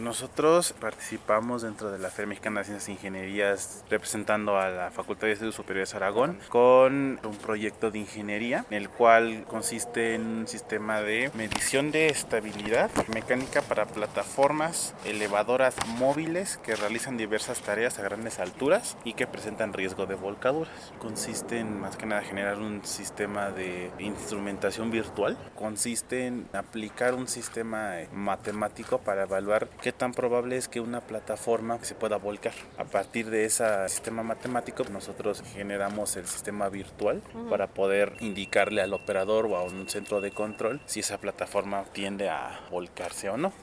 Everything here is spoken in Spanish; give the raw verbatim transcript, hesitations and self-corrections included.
Nosotros participamos dentro de la Feria Mexicana de Ciencias e Ingenierías representando a la Facultad de Estudios Superiores Aragón con un proyecto de ingeniería, el cual consiste en un sistema de medición de estabilidad mecánica para plataformas elevadoras móviles que realizan diversas tareas a grandes alturas y que presentan riesgo de volcaduras. Consiste en más que nada generar un sistema de instrumentación virtual, consiste en aplicar un sistema matemático para evaluar qué tan probable es que una plataforma se pueda volcar. A partir de ese sistema matemático, nosotros generamos el sistema virtual uh-huh. para poder indicarle al operador o a un centro de control si esa plataforma tiende a volcarse o no.